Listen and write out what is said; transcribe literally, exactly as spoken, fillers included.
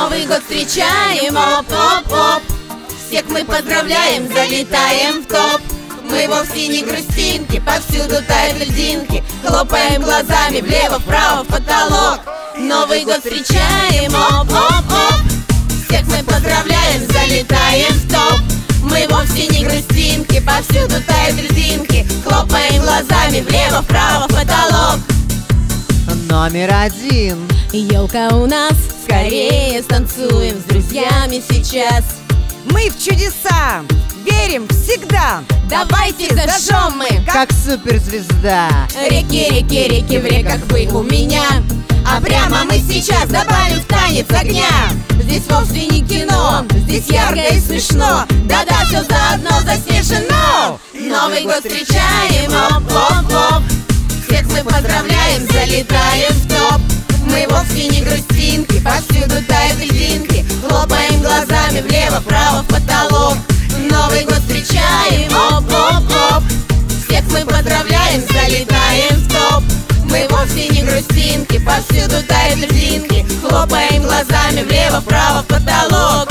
Новый год встречаем, оп-оп-оп. Всех мы поздравляем, залетаем в топ. Мы вовсе не грустинки, повсюду тают льдинки. Хлопаем глазами влево-вправо в потолок. Новый год встречаем, оп-оп-оп. Всех мы поздравляем, залетаем в топ. Мы вовсе не грустинки, повсюду тают льдинки. Хлопаем глазами влево-вправо в потолок. Номер один. Елка у нас, скорее станцуем с друзьями сейчас. Мы в чудеса верим всегда. Давайте зажжем мы, как суперзвезда. Реки, реки, реки в реках вы у меня. А прямо мы сейчас добавим в танец огня. Здесь вовсе не кино, здесь ярко и смешно. Да-да, все заодно заснежено. Новый год встречаем, оп-оп-оп. Всех мы поздравляем, залетаем в топ. Мы вовсе не грустинки, повсюду тают льдинки. Хлопаем глазами влево-вправо в потолок. Новый год встречаем, оп-оп-оп. Всех мы поздравляем, залетаем в топ. Мы вовсе не грустинки, повсюду тают льдинки. Хлопаем глазами влево-вправо в потолок.